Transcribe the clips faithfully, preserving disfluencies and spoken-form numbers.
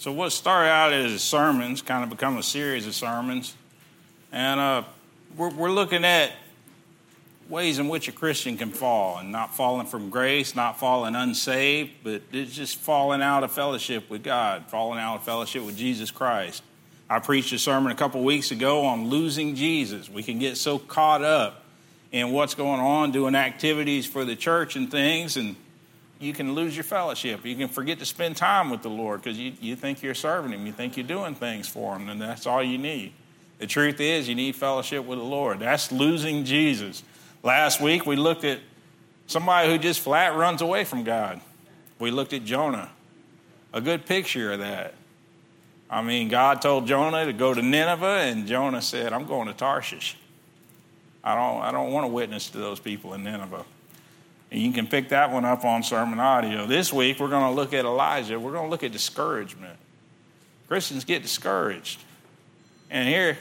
So what started out as sermons kind of become a series of sermons. And uh, we're, we're looking at ways in which a Christian can fall, and not falling from grace, not falling unsaved, but it's just falling out of fellowship with God, falling out of fellowship with Jesus Christ. I preached a sermon a couple weeks ago on losing Jesus. We can get so caught up in what's going on, doing activities for the church and things, and you can lose your fellowship. You can forget to spend time with the Lord because you, you think you're serving him. You think you're doing things for him, and that's all you need. The truth is you need fellowship with the Lord. That's losing Jesus. Last week we looked at somebody who just flat runs away from God. We looked at Jonah, a good picture of that. I mean, God told Jonah to go to Nineveh, and Jonah said, I'm going to Tarshish. I don't, I don't want to witness to those people in Nineveh. And you can pick that one up on sermon audio. This week, we're going to look at Elijah. We're going to look at discouragement. Christians get discouraged. And here,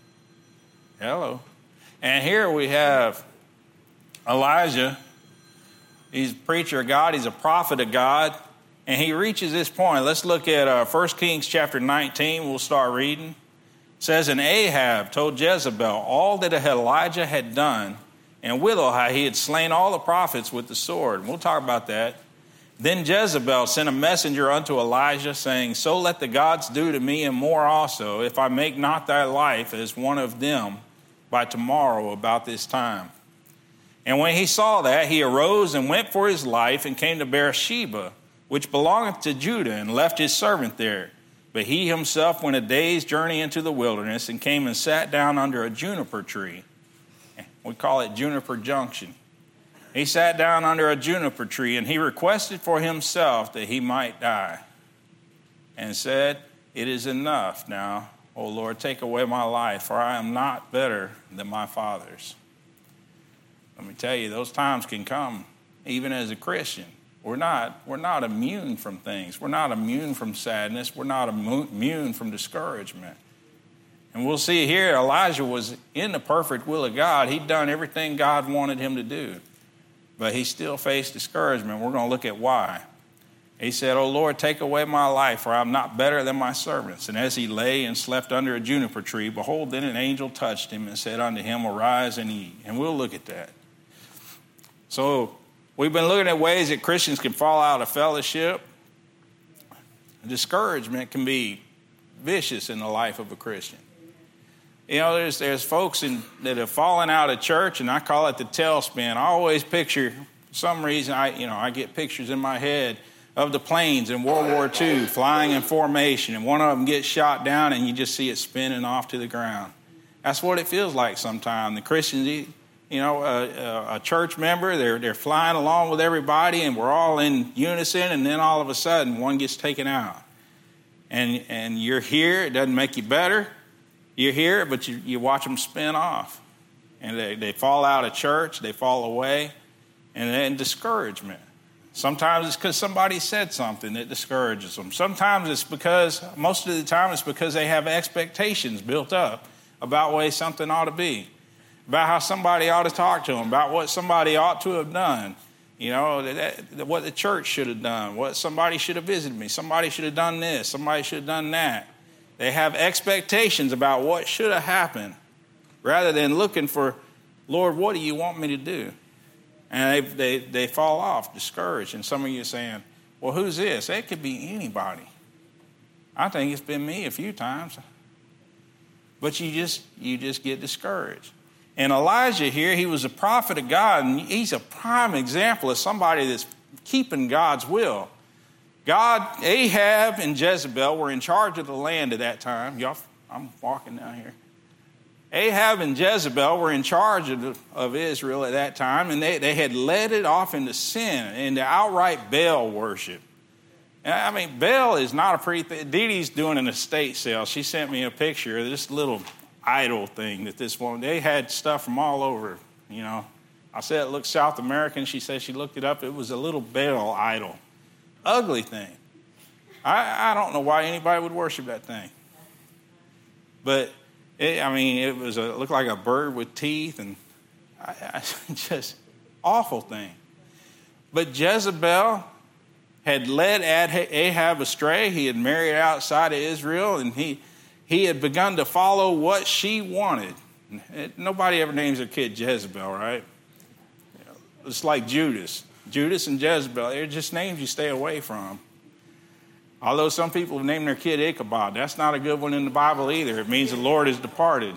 hello. And here we have Elijah. He's a preacher of God. He's a prophet of God. And he reaches this point. Let's look at uh, First Kings chapter nineteen. We'll start reading. It says, and Ahab told Jezebel all that Elijah had done, and withal how he had slain all the prophets with the sword. And we'll talk about that. Then Jezebel sent a messenger unto Elijah, saying, so let the gods do to me and more also, if I make not thy life as one of them by tomorrow about this time. And when he saw that, he arose and went for his life and came to Beersheba, which belongeth to Judah, and left his servant there. But he himself went a day's journey into the wilderness and came and sat down under a juniper tree. We call it Juniper Junction. He sat down under a juniper tree, and he requested for himself that he might die, and said, it is enough now, O Lord, take away my life, for I am not better than my fathers. Let me tell you, those times can come, even as a Christian. We're not, we're not immune from things. We're not immune from sadness. We're not immune from discouragement. And we'll see here, Elijah was in the perfect will of God. He'd done everything God wanted him to do. But he still faced discouragement. We're going to look at why. He said, O Lord, take away my life, for I am not better than my servants. And as he lay and slept under a juniper tree, behold, then an angel touched him and said unto him, arise and eat. And we'll look at that. So we've been looking at ways that Christians can fall out of fellowship. Discouragement can be vicious in the life of a Christian. You know, there's there's folks in, that have fallen out of church, and I call it the tailspin. I always picture, for some reason, I you know, I get pictures in my head of the planes in World War Two flying in formation, and one of them gets shot down, and you just see it spinning off to the ground. That's what it feels like sometimes. The Christians, you know, a, a church member, they're they're flying along with everybody, and we're all in unison, and then all of a sudden, one gets taken out. And and you're here, it doesn't make you better. You're here, but you, you watch them spin off. And they, they fall out of church, they fall away, and then discouragement. Sometimes it's because somebody said something that discourages them. Sometimes it's because, most of the time, it's because they have expectations built up about way something ought to be, about how somebody ought to talk to them, about what somebody ought to have done. You know, that, that, what the church should have done, what somebody should have visited me, somebody should have done this, somebody should have done that. They have expectations about what should have happened rather than looking for, Lord, what do you want me to do? And they, they, they fall off, discouraged. And some of you are saying, well, who's this? It could be anybody. I think it's been me a few times. But you just, you just get discouraged. And Elijah here, he was a prophet of God, and he's a prime example of somebody that's keeping God's will. God, Ahab and Jezebel were in charge of the land at that time. Y'all, I'm walking down here. Ahab and Jezebel were in charge of, of Israel at that time, and they, they had led it off into sin, into outright Baal worship. And I mean, Baal is not a pretty thing. Dee Dee's doing an estate sale. She sent me a picture of this little idol thing that this woman, they had stuff from all over, you know. I said it looked South American. She said she looked it up. It was a little Baal idol. Ugly thing. I, I don't know why anybody would worship that thing. But, it, I mean, it was a, it looked like a bird with teeth, and I, I, just awful thing. But Jezebel had led Ahab astray. He had married outside of Israel, and he, he had begun to follow what she wanted. Nobody ever names their kid Jezebel, right? It's like Judas. Judas and Jezebel, they're just names you stay away from. Although some people have named their kid Ichabod. That's not a good one in the Bible either. It means the Lord has departed.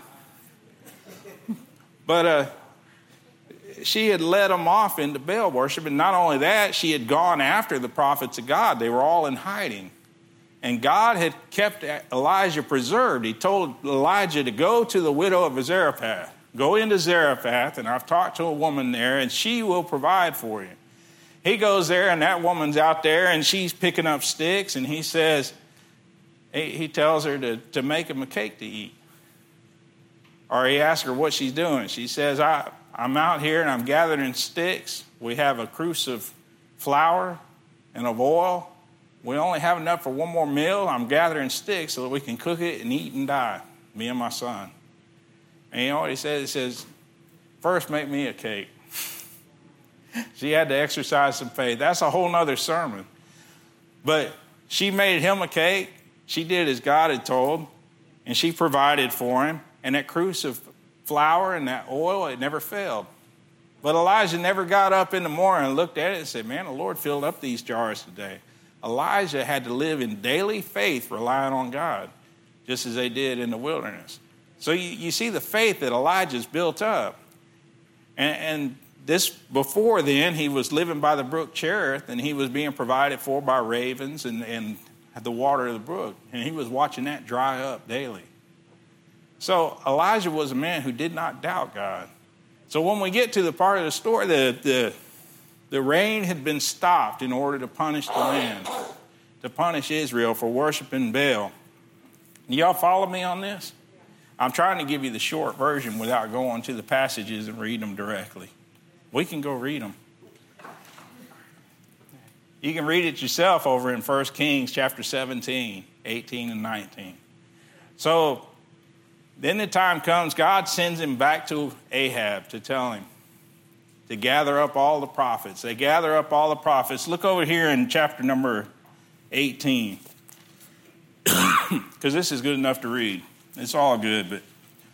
But uh, she had led them off into Baal worship. And not only that, she had gone after the prophets of God. They were all in hiding. And God had kept Elijah preserved. He told Elijah to go to the widow of Zarephath. Go into Zarephath, and I've talked to a woman there, and she will provide for you. He goes there, and that woman's out there, and she's picking up sticks, and he says, he, he tells her to, to make him a cake to eat. Or he asks her what she's doing. She says, I, I'm out here, and I'm gathering sticks. We have a cruse of flour and of oil. We only have enough for one more meal. I'm gathering sticks so that we can cook it and eat and die, me and my son. And you know what he says? He says, first make me a cake. She had to exercise some faith. That's a whole nother sermon. But she made him a cake. She did as God had told, and she provided for him. And that cruse of flour and that oil, it never failed. But Elijah never got up in the morning and looked at it and said, man, the Lord filled up these jars today. Elijah had to live in daily faith, relying on God, just as they did in the wilderness. So you, you see the faith that Elijah's built up. And, and this, before then, he was living by the brook Cherith, and he was being provided for by ravens and, and the water of the brook. And he was watching that dry up daily. So Elijah was a man who did not doubt God. So when we get to the part of the story, the, the, the rain had been stopped in order to punish the land, to punish Israel for worshiping Baal. Y'all follow me on this? I'm trying to give you the short version without going to the passages and reading them directly. We can go read them. You can read it yourself over in First Kings chapter seventeen, eighteen and nineteen. So then the time comes, God sends him back to Ahab to tell him to gather up all the prophets. They gather up all the prophets. Look over here in chapter number eighteen, because this is good enough to read. It's all good, but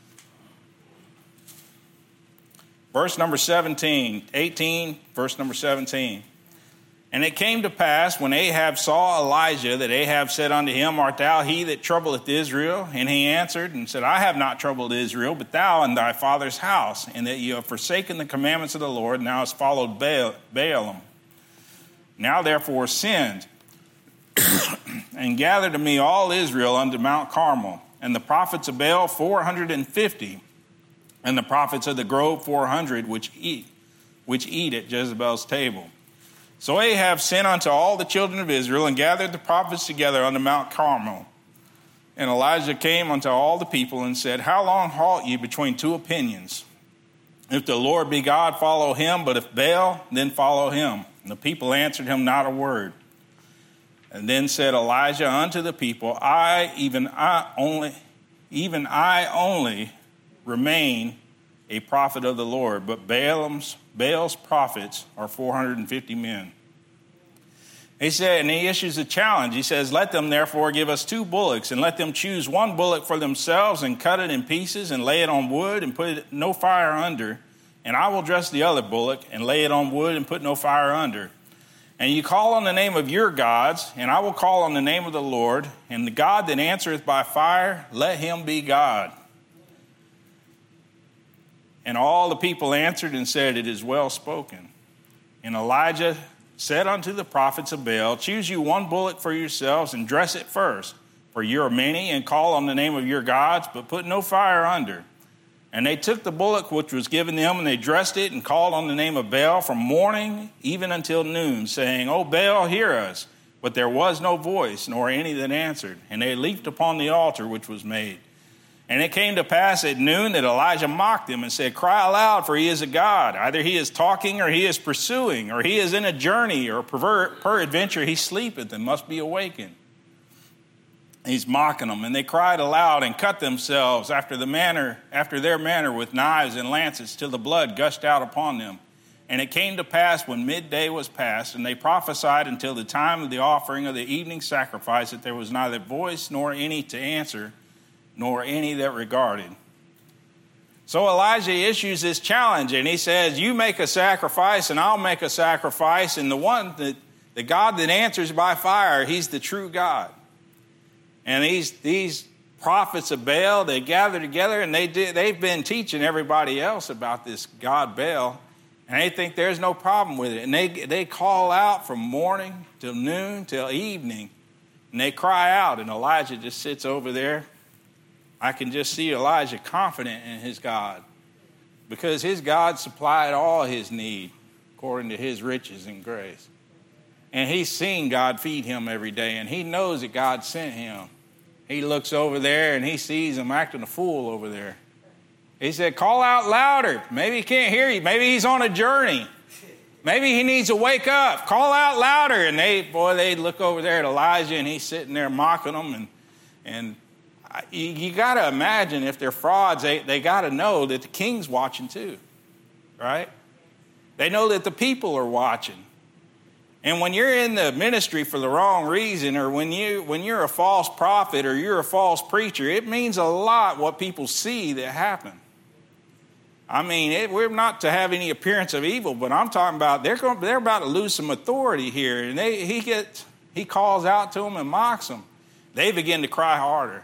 verse number seventeen, eighteen, verse number seventeen. And it came to pass, when Ahab saw Elijah, that Ahab said unto him, art thou he that troubleth Israel? And he answered and said, I have not troubled Israel, but thou and thy father's house, and that you have forsaken the commandments of the Lord, and thou hast followed Baal, Baalim. Now therefore send, and gather to me all Israel unto Mount Carmel, and the prophets of Baal four hundred and fifty, and the prophets of the grove four hundred, which eat, which eat at Jezebel's table. So Ahab sent unto all the children of Israel, and gathered the prophets together unto Mount Carmel. And Elijah came unto all the people, and said, how long halt ye between two opinions? If the Lord be God, follow him, but if Baal, then follow him. And the people answered him not a word. And then said Elijah unto the people, I, even I only, even I only remain a prophet of the Lord, but Baalam's, Baal's prophets are four hundred fifty men. He said, and he issues a challenge. He says, let them therefore give us two bullocks, and let them choose one bullock for themselves, and cut it in pieces, and lay it on wood, and put it, no fire under. And I will dress the other bullock, and lay it on wood, and put no fire under. And you call on the name of your gods, and I will call on the name of the Lord, and the God that answereth by fire, let him be God. And all the people answered and said, it is well spoken. And Elijah said unto the prophets of Baal, choose you one bullock for yourselves, and dress it first, for you are many, and call on the name of your gods, but put no fire under. And they took the bullock which was given them, and they dressed it, and called on the name of Baal from morning even until noon, saying, O Baal, hear us. But there was no voice, nor any that answered. And they leaped upon the altar which was made. And it came to pass at noon that Elijah mocked them and said, cry aloud, for he is a god. Either he is talking, or he is pursuing, or he is in a journey, or peradventure he sleepeth and must be awakened. He's mocking them, and they cried aloud and cut themselves after the manner, after their manner with knives and lances, till the blood gushed out upon them. And it came to pass when midday was past, and they prophesied until the time of the offering of the evening sacrifice, that there was neither voice nor any to answer, nor any that regarded. So Elijah issues this challenge, and he says, you make a sacrifice, and I'll make a sacrifice, and the one that, the God that answers by fire, he's the true God. And these, these prophets of Baal, they gather together, and they did, they've been teaching everybody else about this God Baal, and they think there's no problem with it. And they, they call out from morning till noon till evening, and they cry out, and Elijah just sits over there. I can just see Elijah confident in his God, because his God supplied all his need according to his riches and grace. And he's seen God feed him every day, and he knows that God sent him. He looks over there, and he sees him acting a fool over there. He said, call out louder. Maybe he can't hear you. Maybe he's on a journey. Maybe he needs to wake up. Call out louder. And they, boy, they look over there at Elijah, and he's sitting there mocking them. And, and you, you got to imagine, if they're frauds, they, they got to know that the king's watching too, right? They know that the people are watching. And when you're in the ministry for the wrong reason, or when, you, when you're a false prophet or you're a false preacher, it means a lot what people see that happen. I mean, it, we're not to have any appearance of evil, but I'm talking about they're going, they're about to lose some authority here. And they, he gets, he calls out to them and mocks them. They begin to cry harder.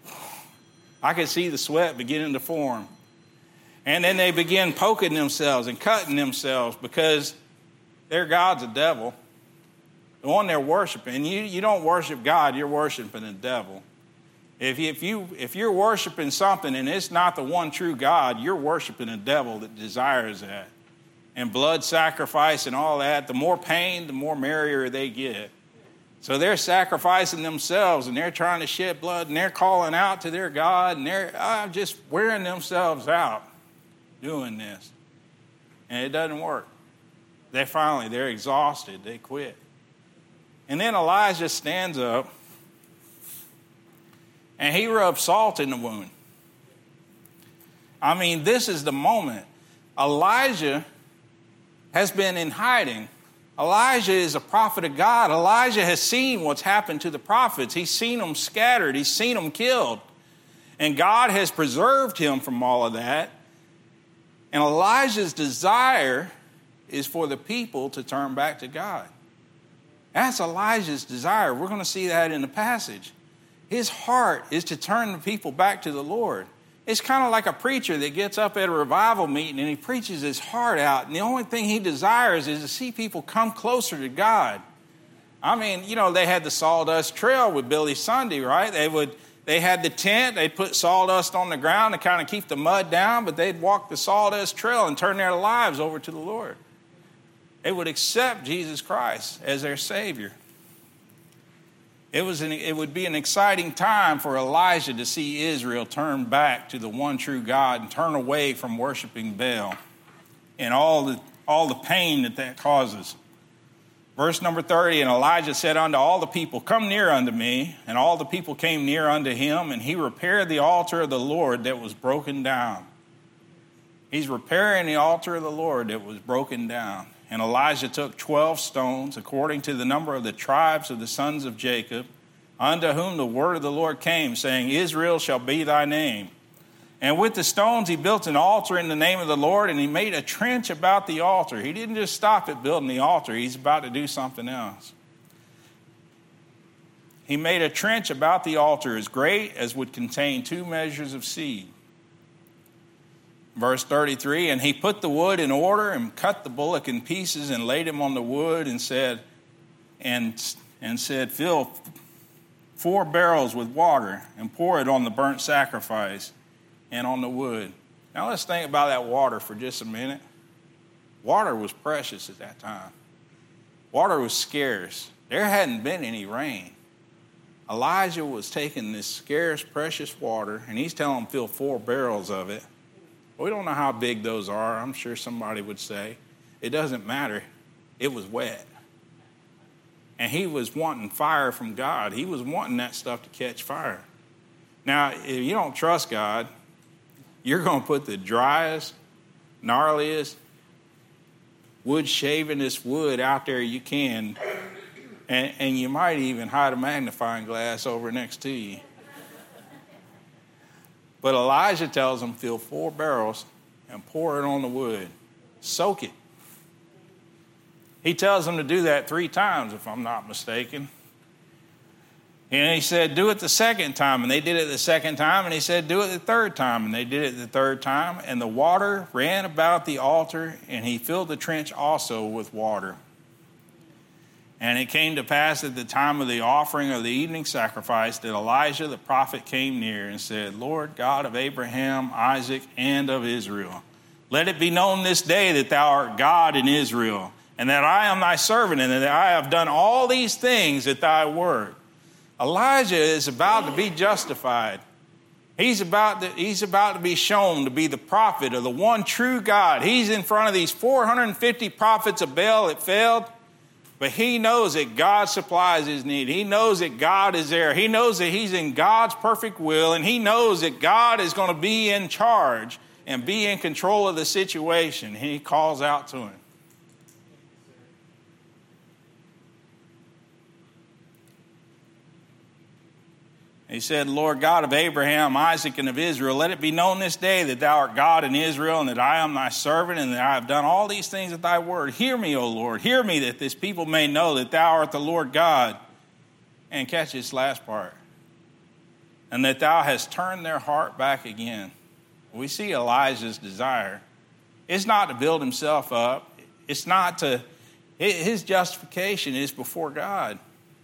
I can see the sweat beginning to form. And then they begin poking themselves and cutting themselves, because their God's a devil, the one they're worshiping. You, you don't worship God, you're worshiping the devil. If you, if you if you're worshiping something and it's not the one true God, you're worshiping a devil that desires that. And blood sacrifice and all that, the more pain, the more merrier they get. So they're sacrificing themselves, and they're trying to shed blood, and they're calling out to their God, and they're uh, just wearing themselves out doing this. And it doesn't work. They finally, they're exhausted. They quit. And then Elijah stands up, and he rubs salt in the wound. I mean, this is the moment. Elijah has been in hiding. Elijah is a prophet of God. Elijah has seen what's happened to the prophets. He's seen them scattered. He's seen them killed. And God has preserved him from all of that. And Elijah's desire is for the people to turn back to God. That's Elijah's desire. We're going to see that in the passage. His heart is to turn the people back to the Lord. It's kind of like a preacher that gets up at a revival meeting and he preaches his heart out, and the only thing he desires is to see people come closer to God. I mean, you know, they had the sawdust trail with Billy Sunday, right? They would, they had the tent, they'd put sawdust on the ground to kind of keep the mud down, but they'd walk the sawdust trail and turn their lives over to the Lord. They would accept Jesus Christ as their Savior. It was an, it would be an exciting time for Elijah to see Israel turn back to the one true God and turn away from worshiping Baal and all the, all the pain that that causes. Verse number thirty, and Elijah said unto all the people, come near unto me. And all the people came near unto him, and he repaired the altar of the Lord that was broken down. He's repairing the altar of the Lord that was broken down. And Elijah took twelve stones, according to the number of the tribes of the sons of Jacob, unto whom the word of the Lord came, saying, Israel shall be thy name. And with the stones he built an altar in the name of the Lord, and he made a trench about the altar. He didn't just stop at building the altar. He's about to do something else. He made a trench about the altar as great as would contain two measures of seed. Verse thirty-three, and he put the wood in order and cut the bullock in pieces and laid him on the wood and said, and, and said, fill four barrels with water and pour it on the burnt sacrifice and on the wood. Now let's think about that water for just a minute. Water was precious at that time. Water was scarce. There hadn't been any rain. Elijah was taking this scarce, precious water, and he's telling them fill four barrels of it. We don't know how big those are. I'm sure somebody would say. It doesn't matter. It was wet. And he was wanting fire from God. He was wanting that stuff to catch fire. Now, if you don't trust God, you're going to put the driest, gnarliest, wood shaving this wood out there you can, and, and you might even hide a magnifying glass over next to you. But Elijah tells them, fill four barrels and pour it on the wood. Soak it. He tells them to do that three times, if I'm not mistaken. And he said, do it the second time. And they did it the second time. And he said, do it the third time. And they did it the third time. And the water ran about the altar, and he filled the trench also with water. And it came to pass at the time of the offering of the evening sacrifice that Elijah the prophet came near and said, Lord God of Abraham, Isaac, and of Israel, let it be known this day that thou art God in Israel, and that I am thy servant, and that I have done all these things at thy word. Elijah is about to be justified. He's about to, he's about to be shown to be the prophet of the one true God. He's in front of these four hundred fifty prophets of Baal that failed, but he knows that God supplies his need. He knows that God is there. He knows that he's in God's perfect will, and he knows that God is going to be in charge and be in control of the situation. He calls out to him. He said, Lord God of Abraham, Isaac, and of Israel, let it be known this day that thou art God in Israel, and that I am thy servant, and that I have done all these things at thy word. Hear me, O Lord. Hear me, that this people may know that thou art the Lord God. And catch this last part. And that thou hast turned their heart back again. We see Elijah's desire. It's not to build himself up. It's not to, his justification is before God.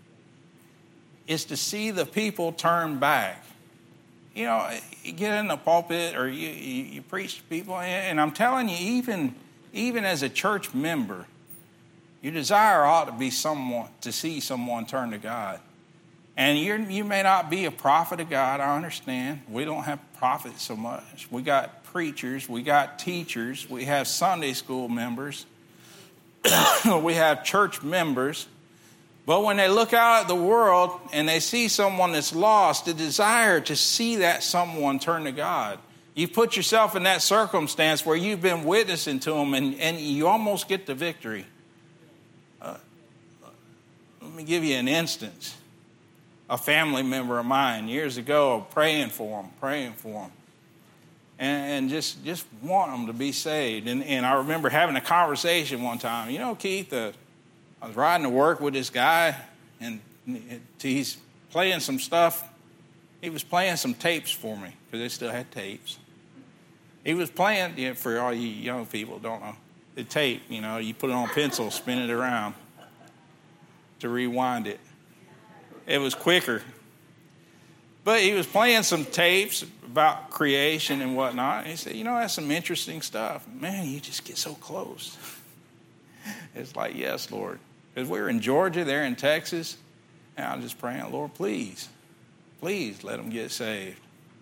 Is to see the people turn back. You know, you get in the pulpit or you, you, you preach to people, and I'm telling you, even, even as a church member, your desire ought to be someone to see someone turn to God. And you're, you may not be a prophet of God, I understand. We don't have prophets so much. We got preachers, we got teachers, we have Sunday school members, we have church members. But when they look out at the world and they see someone that's lost, the desire to see that someone turn to God. You put yourself in that circumstance where you've been witnessing to them, and, and you almost get the victory. Uh, let me give you an instance. A family member of mine years ago, praying for them, praying for them. And, and just, just want them to be saved. And, and I remember having a conversation one time. You know, Keith, uh, I was riding to work with this guy, and he's playing some stuff. He was playing some tapes for me, because they still had tapes. He was playing, you know, for all you young people don't know, the tape, you know, you put it on a pencil, spin it around to rewind it. It was quicker. But he was playing some tapes about creation and whatnot. And he said, you know, that's some interesting stuff. Man, you just get so close. It's like, yes, Lord. Because we were in Georgia, they're in Texas, and I was just praying, Lord, please, please let them get saved.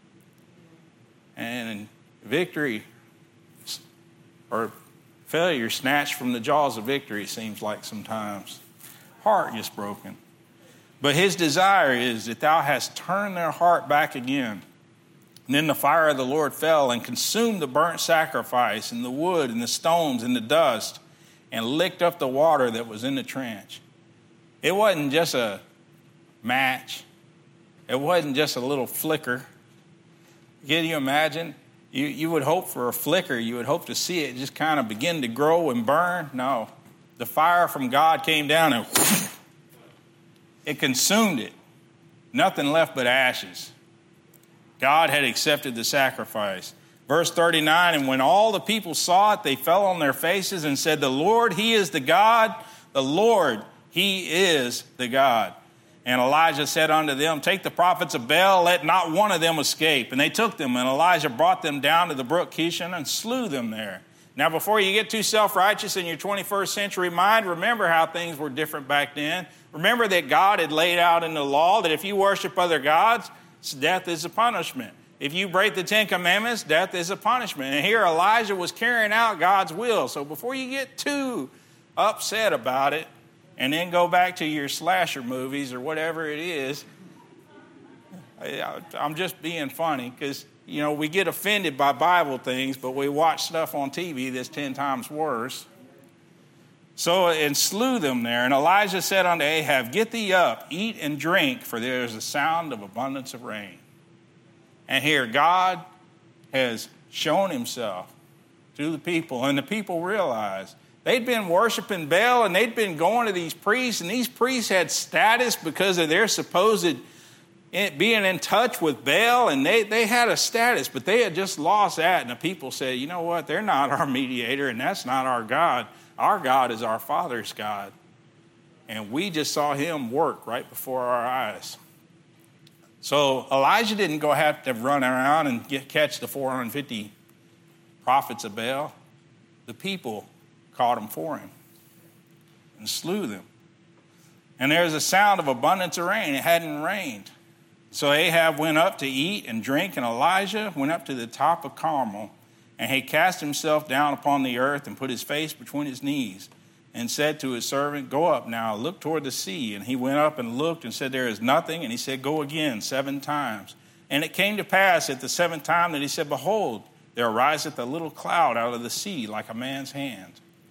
And victory or failure snatched from the jaws of victory, seems like sometimes. Heart gets broken. But his desire is that thou hast turned their heart back again. And then the fire of the Lord fell and consumed the burnt sacrifice and the wood and the stones and the dust, and licked up the water that was in the trench. It wasn't just a match. It wasn't just a little flicker. Can you imagine? You, you would hope for a flicker. You would hope to see it just kind of begin to grow and burn. No. The fire from God came down and whoosh, it consumed it. Nothing left but ashes. God had accepted the sacrifice. Verse thirty-nine, and when all the people saw it, they fell on their faces and said, the Lord, he is the God. The Lord, he is the God. And Elijah said unto them, take the prophets of Baal, let not one of them escape. And they took them, and Elijah brought them down to the brook Kishon and slew them there. Now, before you get too self-righteous in your twenty-first century mind, remember how things were different back then. Remember that God had laid out in the law that if you worship other gods, death is a punishment. If you break the Ten Commandments, death is a punishment. And here Elijah was carrying out God's will. So before you get too upset about it and then go back to your slasher movies or whatever it is, I'm just being funny because, you know, we get offended by Bible things, but we watch stuff on T V that's ten times worse. So, and slew them there. And Elijah said unto Ahab, get thee up, eat and drink, for there is a sound of abundance of rain. And here God has shown himself to the people, and the people realized they'd been worshiping Baal, and they'd been going to these priests, and these priests had status because of their supposed being in touch with Baal, and they, they had a status, but they had just lost that, and the people said, you know what, they're not our mediator, and that's not our God. Our God is our Father's God. And we just saw him work right before our eyes. So Elijah didn't go have to run around and get, catch the four hundred fifty prophets of Baal. The people caught them for him and slew them. And there was a sound of abundance of rain. It hadn't rained. So Ahab went up to eat and drink, and Elijah went up to the top of Carmel, and he cast himself down upon the earth and put his face between his knees and said to his servant, go up now, look toward the sea. And he went up and looked and said, there is nothing. And he said, go again seven times. And it came to pass at the seventh time that he said, behold, there ariseth a little cloud out of the sea like a man's hand.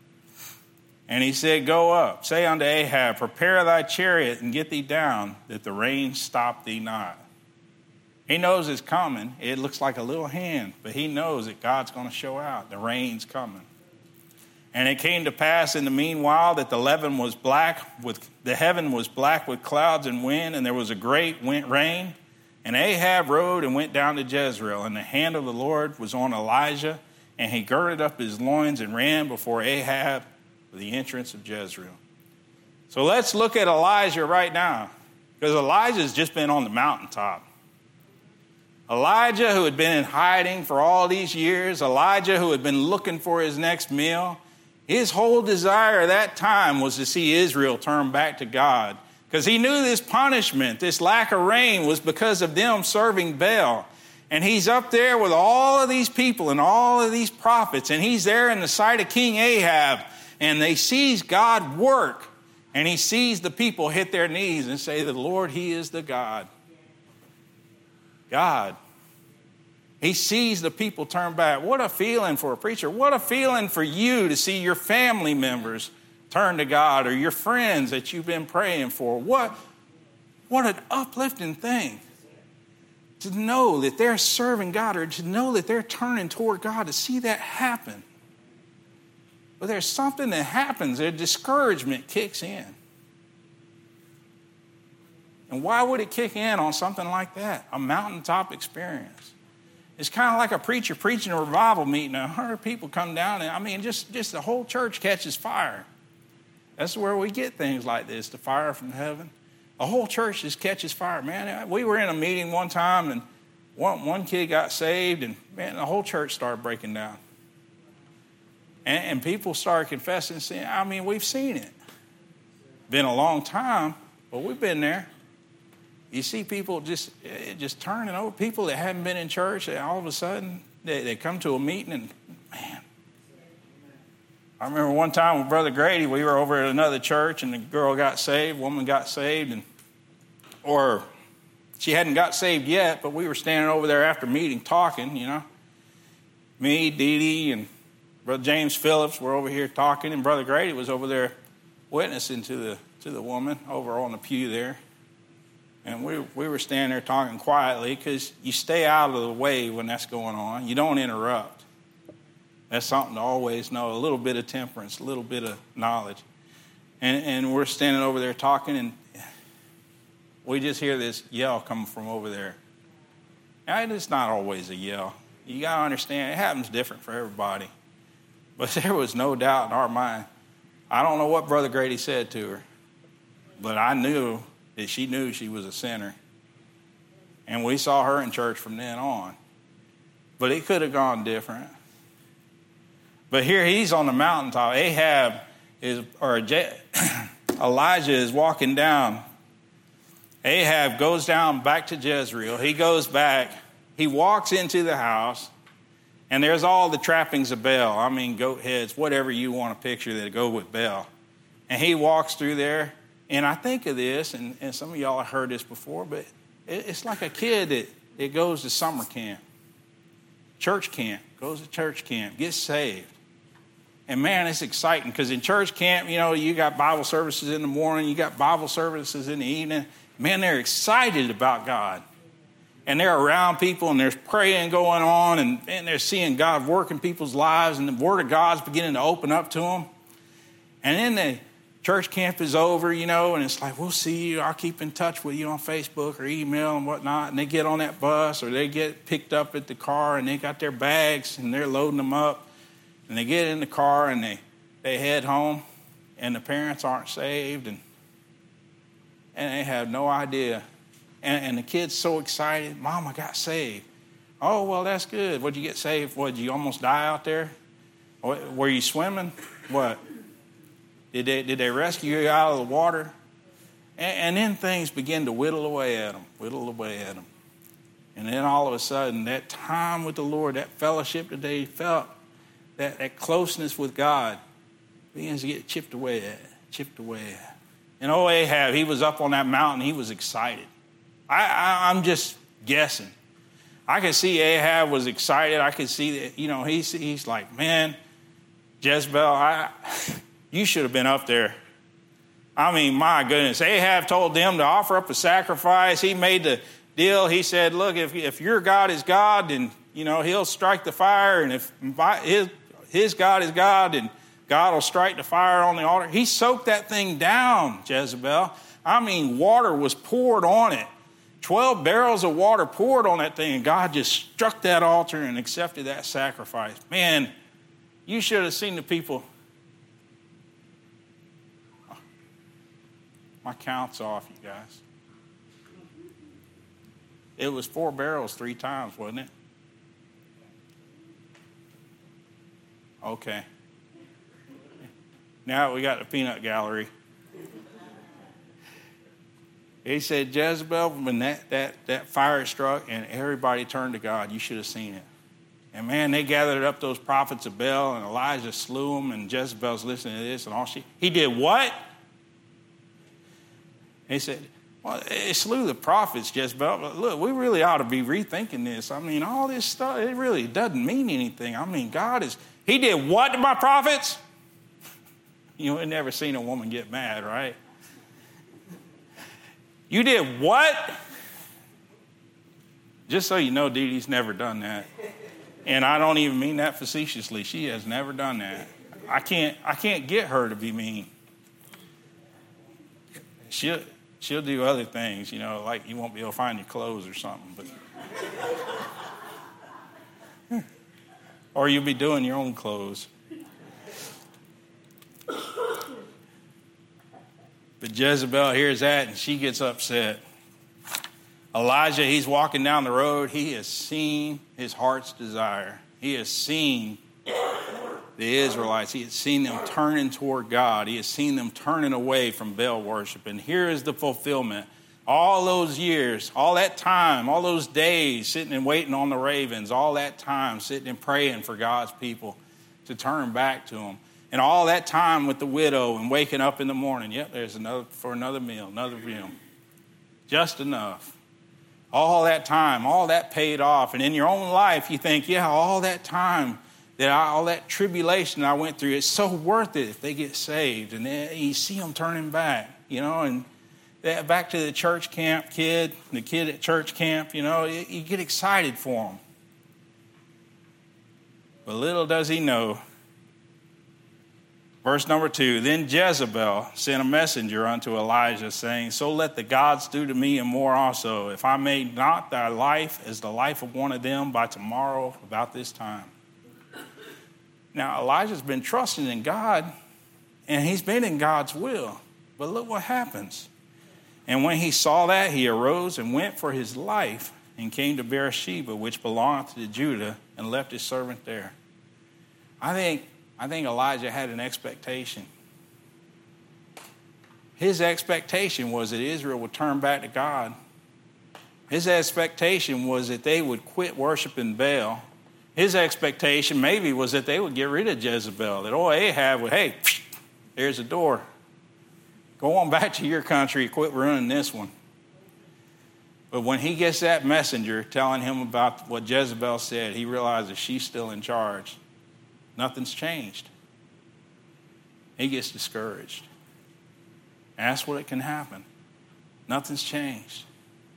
And he said, go up, say unto Ahab, prepare thy chariot and get thee down, that the rain stop thee not. He knows it's coming. It looks like a little hand, but he knows that God's going to show out. The rain's coming. And it came to pass in the meanwhile that the heaven was black with the heaven was black with clouds and wind, and there was a great wind, rain. And Ahab rode and went down to Jezreel, and the hand of the Lord was on Elijah, and he girded up his loins and ran before Ahab to the entrance of Jezreel. So let's look at Elijah right now, because Elijah's just been on the mountaintop. Elijah, who had been in hiding for all these years, Elijah, who had been looking for his next meal, his whole desire at that time was to see Israel turn back to God, because he knew this punishment, this lack of rain, was because of them serving Baal. And he's up there with all of these people and all of these prophets, and he's there in the sight of King Ahab, and they sees God work, and he sees the people hit their knees and say, the Lord, he is the God. God. He sees the people turn back. What a feeling for a preacher. What a feeling for you to see your family members turn to God, or your friends that you've been praying for. What, what an uplifting thing to know that they're serving God, or to know that they're turning toward God, to see that happen. But there's something that happens. A discouragement kicks in. And why would it kick in on something like that? A mountaintop experience. It's kind of like a preacher preaching a revival meeting. A hundred people come down, and I mean, just, just the whole church catches fire. That's where we get things like this, the fire from heaven. A whole church just catches fire. Man, we were in a meeting one time, and one, one kid got saved, and man, the whole church started breaking down. And, and people started confessing, saying, I mean, we've seen it. Been a long time, but we've been there. You see people just just turning over, people that haven't been in church, and all of a sudden they, they come to a meeting, and man. I remember one time with Brother Grady, we were over at another church, and the girl got saved, woman got saved, and or she hadn't got saved yet, but we were standing over there after meeting talking, you know. Me, Dee Dee, and Brother James Phillips were over here talking, and Brother Grady was over there witnessing to the to the woman over on the pew there. And we we were standing there talking quietly, because you stay out of the way when that's going on. You don't interrupt. That's something to always know, a little bit of temperance, a little bit of knowledge. And, and we're standing over there talking, and we just hear this yell coming from over there. And it's not always a yell. You got to understand, it happens different for everybody. But there was no doubt in our mind. I don't know what Brother Grady said to her, but I knew that she knew she was a sinner. And we saw her in church from then on. But it could have gone different. But here he's on the mountaintop. Ahab is, or Elijah is walking down. Ahab goes down back to Jezreel. He goes back. He walks into the house. And there's all the trappings of Baal. I mean, goat heads, whatever you want to picture that go with Baal. And he walks through there. And I think of this, and, and some of y'all have heard this before, but it, it's like a kid that, that goes to summer camp, church camp, goes to church camp, gets saved. And man, it's exciting because in church camp, you know, you got Bible services in the morning, you got Bible services in the evening. Man, they're excited about God. And they're around people and there's praying going on and, and they're seeing God work in people's lives and the Word of God's beginning to open up to them. And then the church camp is over, you know, and it's like, we'll see you. I'll keep in touch with you on Facebook or email and whatnot. And they get on that bus or they get picked up at the car and they got their bags and they're loading them up. And they get in the car and they, they head home and the parents aren't saved and, and they have no idea. And, and the kid's so excited, Mom, I got saved. Oh, well, that's good. What'd you get saved? What, did you almost die out there? Were you swimming? What? Did they, did they rescue you out of the water? And, and then things begin to whittle away at them, whittle away at them. And then all of a sudden, that time with the Lord, that fellowship that they felt, that, that closeness with God begins to get chipped away at, chipped away at. And old Ahab, he was up on that mountain. He was excited. I, I, I'm just guessing. I could see Ahab was excited. I could see that, you know, he's, he's like, man, Jezebel, I, you should have been up there. I mean, my goodness. Ahab told them to offer up a sacrifice. He made the deal. He said, look, if, if your God is God, then, you know, he'll strike the fire. And if his, his God is God, then God will strike the fire on the altar. He soaked that thing down, Jezebel. I mean, water was poured on it. Twelve barrels of water poured on that thing, and God just struck that altar and accepted that sacrifice. Man, you should have seen the people. My count's off, you guys. It was four barrels three times, wasn't it? Okay. Now we got the peanut gallery. He said, Jezebel, when that, that, that fire struck and everybody turned to God, you should have seen it. And man, they gathered up those prophets of Baal and Elijah slew them and Jezebel's listening to this and all she, he did what? He said, well, it slew the prophets, Jezebel. But look, we really ought to be rethinking this. I mean, all this stuff, it really doesn't mean anything. I mean, God is, he did what to my prophets? You ain't never seen a woman get mad, right? You did what? Just so you know, Dee Dee's never done that. And I don't even mean that facetiously. She has never done that. I can't I can't get her to be mean. She'll, she'll do other things, you know, like you won't be able to find your clothes or something. But or you'll be doing your own clothes. But Jezebel hears that and she gets upset. Elijah, he's walking down the road. He has seen his heart's desire. He has seen the Israelites. He has seen them turning toward God. He has seen them turning away from Baal worship. And here is the fulfillment. All those years, all that time, all those days sitting and waiting on the ravens, all that time sitting and praying for God's people to turn back to him. And all that time with the widow and waking up in the morning. Yep, there's another for another meal, another meal. Just enough. All that time, all that paid off. And in your own life, you think, yeah, all that time, that I, all that tribulation I went through, it's so worth it if they get saved. And then you see them turning back, you know, and that, back to the church camp kid, the kid at church camp, you know, you, you get excited for him. But little does he know. Verse number two, then Jezebel sent a messenger unto Elijah, saying, so let the gods do to me and more also, if I made not thy life as the life of one of them by tomorrow about this time. Now, Elijah's been trusting in God, and he's been in God's will. But look what happens. And when he saw that, he arose and went for his life and came to Beersheba, which belonged to Judah, and left his servant there. I think... I think Elijah had an expectation. His expectation was that Israel would turn back to God. His expectation was that they would quit worshiping Baal. His expectation maybe was that they would get rid of Jezebel. That old Ahab would, hey, there's a door. Go on back to your country, quit running this one. But when he gets that messenger telling him about what Jezebel said, he realizes she's still in charge. Nothing's changed. he gets discouraged. And that's what it can happen. Nothing's changed.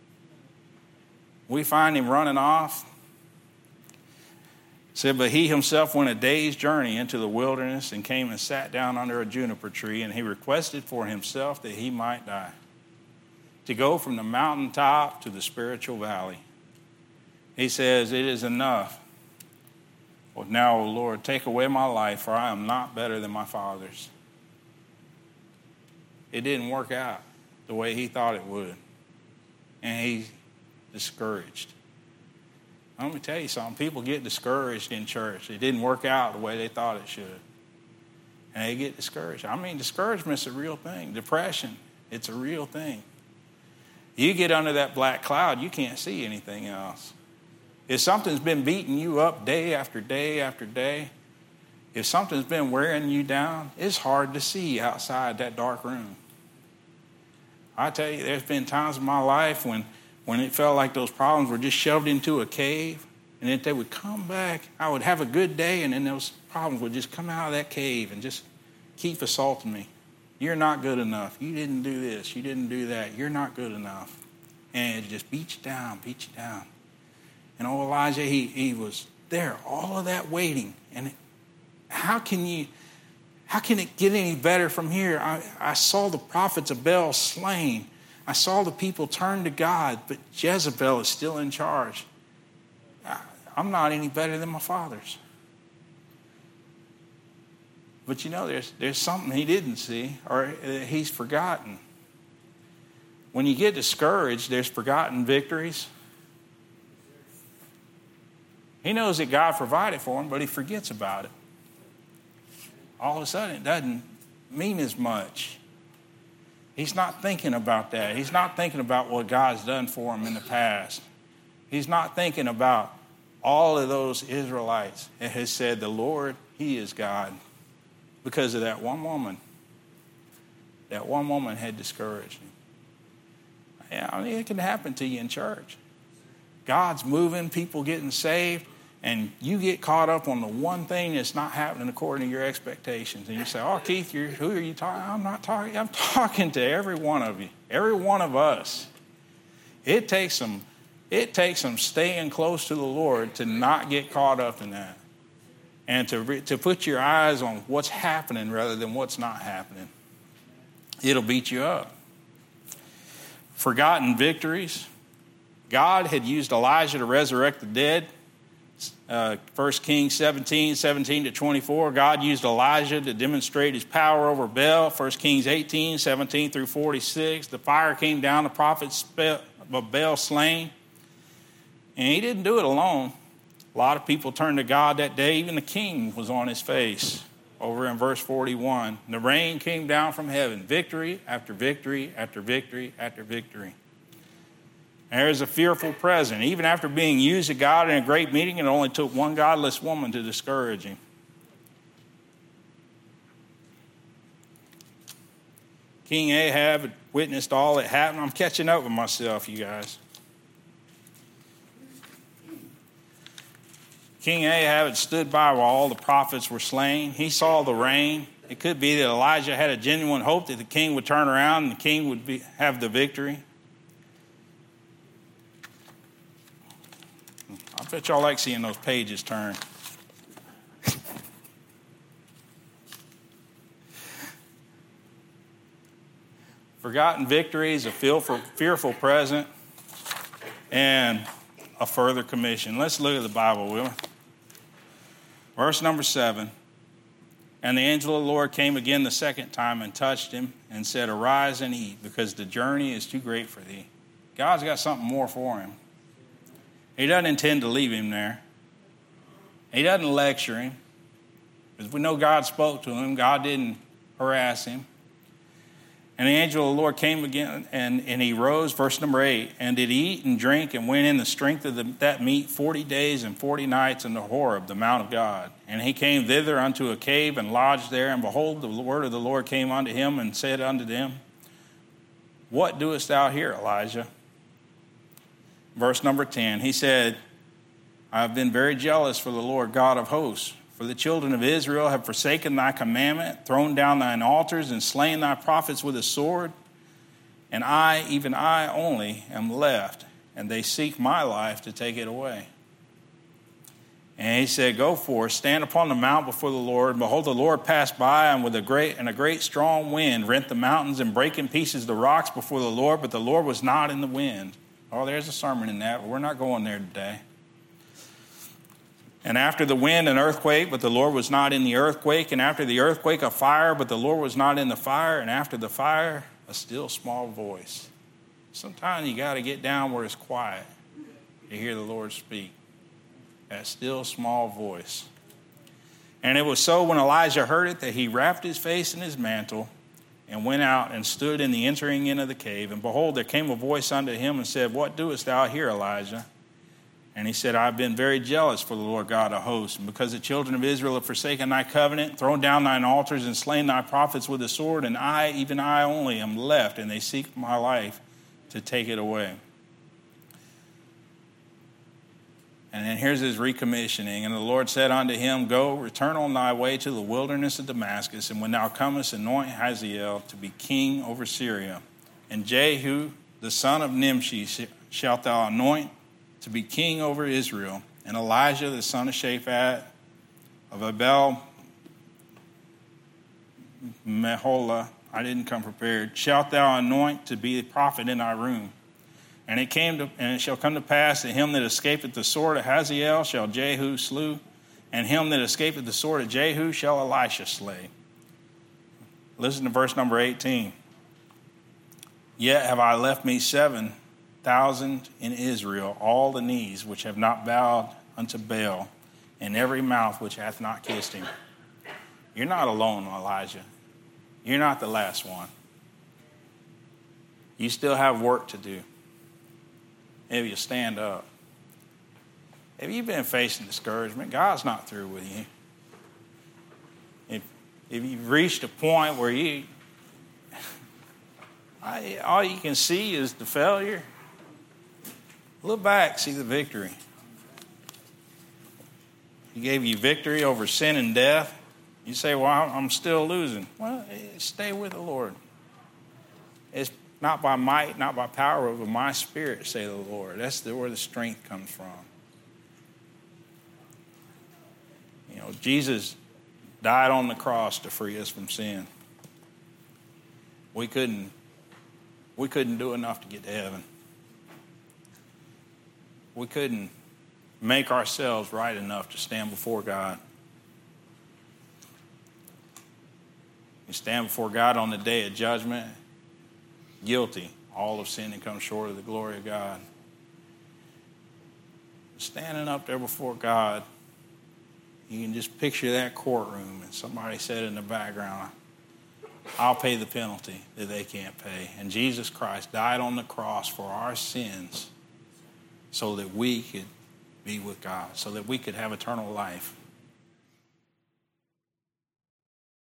We find him running off. It said, but he himself went a day's journey into the wilderness and came and sat down under a juniper tree, and he requested for himself that he might die, to go from the mountaintop to the spiritual valley. He says, it is enough. Well, now, O Lord, take away my life, for I am not better than my fathers. It didn't work out the way he thought it would. And he's discouraged. Let me tell you something. People get discouraged in church. It didn't work out the way they thought it should. And they get discouraged. I mean, discouragement's a real thing. Depression, it's a real thing. You get under that black cloud, you can't see anything else. If something's been beating you up day after day after day, if something's been wearing you down, it's hard to see outside that dark room. I tell you, there's been times in my life when, when it felt like those problems were just shoved into a cave, and if they would come back, I would have a good day, and then those problems would just come out of that cave and just keep assaulting me. You're not good enough. You didn't do this. You didn't do that. You're not good enough. And it just beats you down, beats you down. And old Elijah, he, he was there, all of that waiting. And how can you, how can it get any better from here? I, I saw the prophets of Baal slain. I saw the people turn to God, but Jezebel is still in charge. I, I'm not any better than my fathers. But you know, there's, there's something he didn't see, or he's forgotten. When you get discouraged, there's forgotten victories. He knows that God provided for him, but he forgets about it. All of a sudden, it doesn't mean as much. He's not thinking about that. He's not thinking about what God's done for him in the past. He's not thinking about all of those Israelites that has said, the Lord, he is God. Because of that one woman. That one woman had discouraged him. Yeah, I mean, it can happen to you in church. God's moving, people getting saved, and you get caught up on the one thing that's not happening according to your expectations. And you say, oh, Keith, you're, who are you talking? I'm not talking. I'm talking to every one of you, every one of us. It takes some, it takes some staying close to the Lord to not get caught up in that. And to, re, to put your eyes on what's happening rather than what's not happening. It'll beat you up. Forgotten victories. God had used Elijah to resurrect the dead. Uh, First Kings seventeen, seventeen to twenty-four. God used Elijah to demonstrate his power over Baal. First Kings eighteen, seventeen through forty-six. The fire came down, the prophets of Baal slain. And he didn't do it alone. A lot of people turned to God that day. Even the king was on his face. Over in verse forty-one. The rain came down from heaven. Victory after victory after victory after victory. And there's a fearful present. Even after being used of God in a great meeting, it only took one godless woman to discourage him. King Ahab had witnessed all that happened. I'm catching up with myself, you guys. King Ahab had stood by while all the prophets were slain. He saw the rain. It could be that Elijah had a genuine hope that the king would turn around and the king would be, have the victory. I bet y'all like seeing those pages turn. Forgotten victories, a fearful, fearful present, and a further commission. Let's look at the Bible, will we? Verse number seven. And the angel of the Lord came again the second time and touched him and said, arise and eat, because the journey is too great for thee. God's got something more for him. He doesn't intend to leave him there. He doesn't lecture him. Because we know God spoke to him. God didn't harass him. And the angel of the Lord came again, and, and he rose, verse number eight, and did eat and drink and went in the strength of the, that meat forty days and forty nights in the Horeb, the mount of God. And he came thither unto a cave and lodged there. And behold, the word of the Lord came unto him and said unto them, what doest thou here, Elijah? Verse number ten, he said, I have been very jealous for the Lord God of hosts, For the children of Israel have forsaken thy commandment, thrown down thine altars, and slain thy prophets with a sword. And I, even I only, am left, and they seek my life to take it away. And he said, Go forth, stand upon the mount before the Lord. And behold, the Lord passed by, and with a great and a great strong wind rent the mountains and break in pieces the rocks before the Lord. But the Lord was not in the wind. Oh, there's a sermon in that, but we're not going there today. And after the wind, an earthquake, but the Lord was not in the earthquake. And after the earthquake, a fire, but the Lord was not in the fire. And after the fire, a still small voice. Sometimes you got to get down where it's quiet to hear the Lord speak. That still small voice. And it was so when Elijah heard it that he wrapped his face in his mantle and went out and stood in the entering in of the cave. And behold, there came a voice unto him and said, What doest thou here, Elijah? And he said, I have been very jealous for the Lord God of hosts, and because the children of Israel have forsaken thy covenant, thrown down thine altars, and slain thy prophets with the sword, and I, even I only, am left, and they seek my life to take it away. And then here's his recommissioning. And the Lord said unto him, Go, return on thy way to the wilderness of Damascus, and when thou comest, anoint Hazael to be king over Syria. And Jehu, the son of Nimshi, shalt thou anoint to be king over Israel. And Elijah, the son of Shaphat, of Abel Meholah, I didn't come prepared, shalt thou anoint to be a prophet in thy room. And it came to, and it shall come to pass that him that escapeth the sword of Hazael shall Jehu slew, and him that escapeth the sword of Jehu shall Elisha slay. Listen to verse number eighteen. Yet have I left me seven thousand in Israel, all the knees which have not bowed unto Baal, and every mouth which hath not kissed him. You're not alone, Elijah. You're not the last one. You still have work to do. If you stand up. Have you been facing discouragement? God's not through with you. If, if you've reached a point where you, I, all you can see is the failure, look back, see the victory. He gave you victory over sin and death. You say, well, I'm still losing. Well, stay with the Lord. It's not by might, not by power, but by my spirit, say the Lord. That's the, where the strength comes from. You know, Jesus died on the cross to free us from sin. We couldn't, we couldn't do enough to get to heaven. We couldn't make ourselves right enough to stand before God. You stand before God on the day of judgment, guilty. All of sin and come short of the glory of God. Standing up there before God, you can just picture that courtroom and somebody said in the background, I'll pay the penalty that they can't pay. And Jesus Christ died on the cross for our sins so that we could be with God, so that we could have eternal life.